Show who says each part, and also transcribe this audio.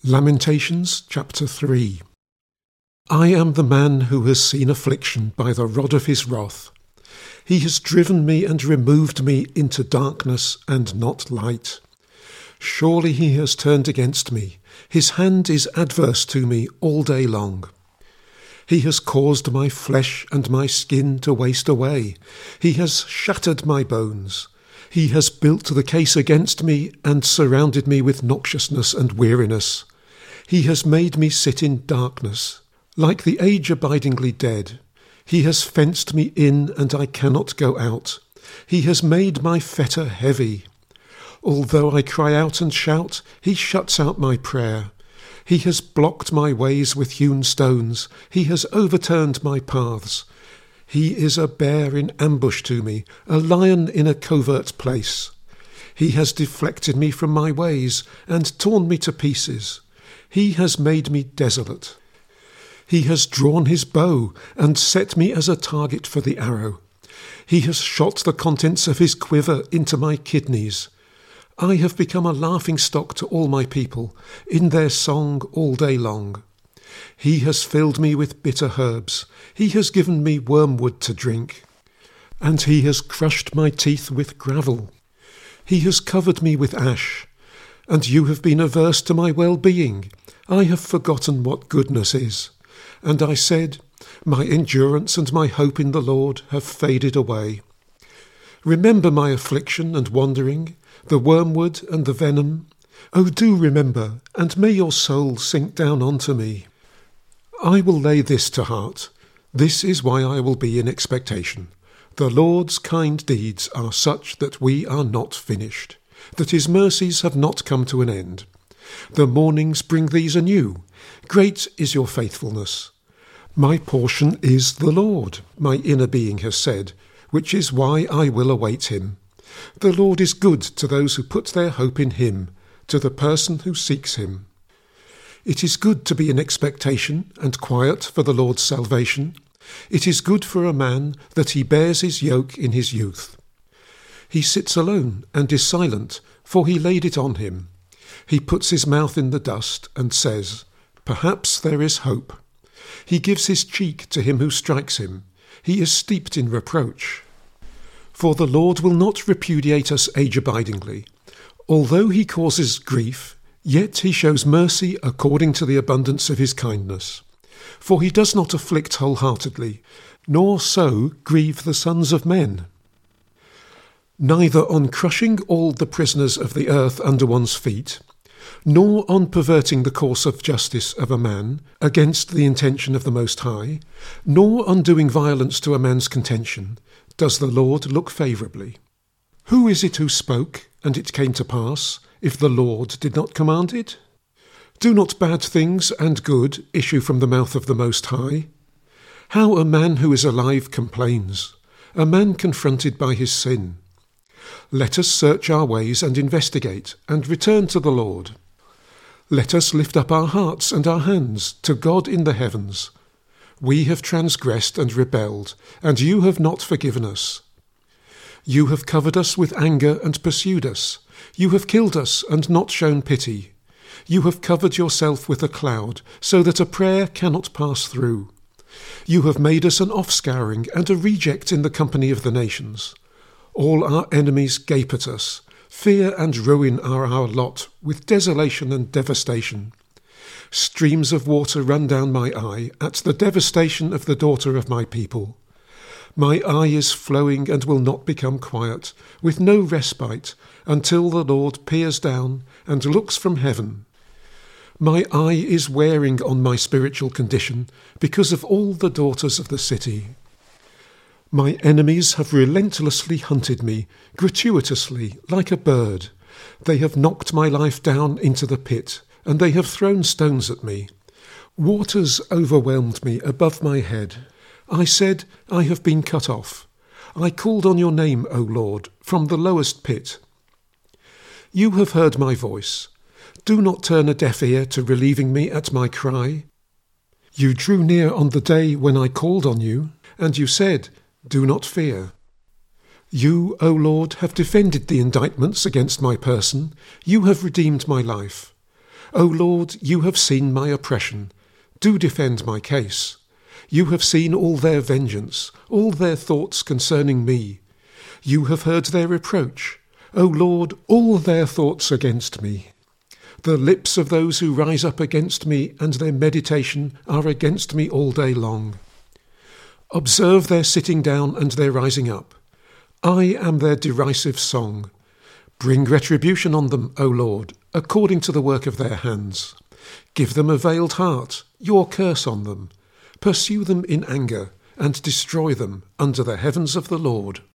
Speaker 1: Lamentations chapter 3. I am the man who has seen affliction by the rod of his wrath. He has driven me and removed me into darkness and not light. Surely he has turned against me. His hand is adverse to me all day long. He has caused my flesh and my skin to waste away. He has shattered my bones. He has built the case against me and surrounded me with noxiousness and weariness. He has made me sit in darkness, like the age-abidingly dead. He has fenced me in, and I cannot go out. He has made my fetter heavy. Although I cry out and shout, he shuts out my prayer. He has blocked my ways with hewn stones. He has overturned my paths. He is a bear in ambush to me, a lion in a covert place. He has deflected me from my ways and torn me to pieces. He has made me desolate. He has drawn his bow and set me as a target for the arrow. He has shot the contents of his quiver into my kidneys. I have become a laughingstock to all my people, in their song all day long. He has filled me with bitter herbs. He has given me wormwood to drink. And he has crushed my teeth with gravel. He has covered me with ash. And you have been averse to my well-being. I have forgotten what goodness is. And I said, my endurance and my hope in the Lord have faded away. Remember my affliction and wandering, the wormwood and the venom. Oh, do remember, and may your soul sink down unto me. I will lay this to heart. This is why I will be in expectation. The Lord's kind deeds are such that we are not finished, that his mercies have not come to an end. The mornings bring these anew. Great is your faithfulness. My portion is the Lord, my inner being has said, which is why I will await him. The Lord is good to those who put their hope in him, to the person who seeks him. It is good to be in expectation and quiet for the Lord's salvation. It is good for a man that he bears his yoke in his youth. He sits alone and is silent, for he laid it on him. He puts his mouth in the dust and says, perhaps there is hope. He gives his cheek to him who strikes him. He is steeped in reproach. For the Lord will not repudiate us age-abidingly. Although he causes grief, yet he shows mercy according to the abundance of his kindness. For he does not afflict wholeheartedly, nor so grieve the sons of men. Neither on crushing all the prisoners of the earth under one's feet, nor on perverting the course of justice of a man against the intention of the Most High, nor on doing violence to a man's contention, does the Lord look favourably. Who is it who spoke, and it came to pass, if the Lord did not command it? Do not bad things and good issue from the mouth of the Most High? How a man who is alive complains, a man confronted by his sin. Let us search our ways and investigate, and return to the Lord. Let us lift up our hearts and our hands to God in the heavens. We have transgressed and rebelled, and you have not forgiven us. You have covered us with anger and pursued us. You have killed us and not shown pity. You have covered yourself with a cloud, so that a prayer cannot pass through. You have made us an offscouring and a reject in the company of the nations. All our enemies gape at us. Fear and ruin are our lot, with desolation and devastation. Streams of water run down my eye at the devastation of the daughter of my people. My eye is flowing and will not become quiet, with no respite, until the Lord peers down and looks from heaven. My eye is wearing on my spiritual condition because of all the daughters of the city. My enemies have relentlessly hunted me, gratuitously, like a bird. They have knocked my life down into the pit, and they have thrown stones at me. Waters overwhelmed me above my head. I said, I have been cut off. I called on your name, O Lord, from the lowest pit. You have heard my voice. Do not turn a deaf ear to relieving me at my cry. You drew near on the day when I called on you, and you said, do not fear. You, O Lord, have defended the indictments against my person. You have redeemed my life. O Lord, you have seen my oppression. Do defend my case. You have seen all their vengeance, all their thoughts concerning me. You have heard their reproach. O Lord, all their thoughts against me. The lips of those who rise up against me and their meditation are against me all day long. Observe their sitting down and their rising up. I am their derisive song. Bring retribution on them, O Lord, according to the work of their hands. Give them a veiled heart, your curse on them. Pursue them in anger, and destroy them under the heavens of the Lord.